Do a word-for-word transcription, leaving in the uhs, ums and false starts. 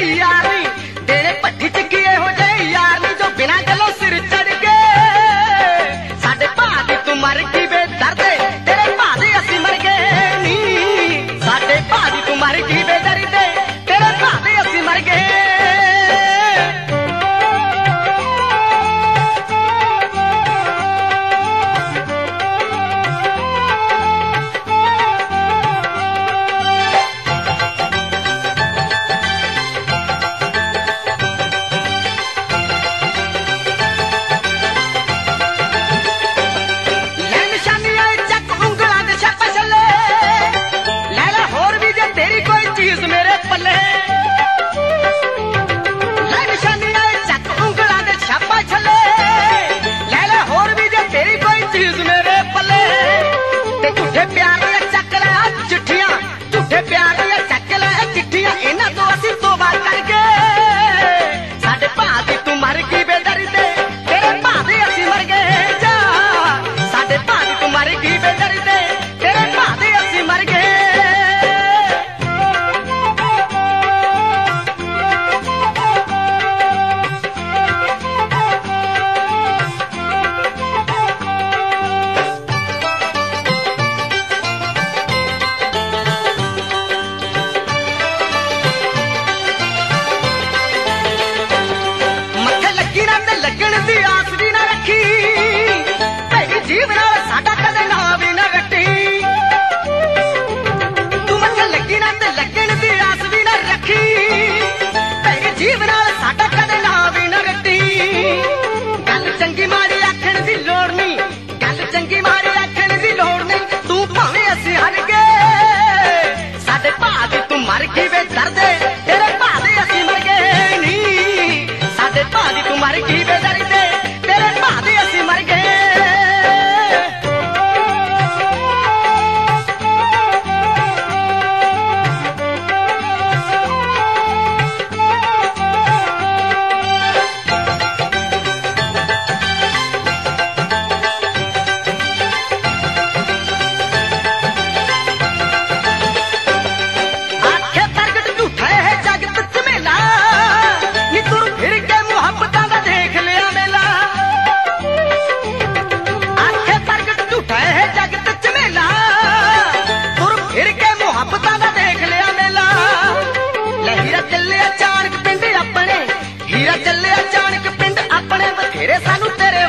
यार नी तेरे भट्ठी च की हो जाए यार नी जो बिना गलों सिर चढ़ के साडे भादी तू मर गई बे दर्द तेरे भादी असी मर गए नी साडे भादी तू मर गई बे दर्द तेरे भादी असी मर गए। हीरा चले अचानक पिंड अपने बथेरे सानू तेरे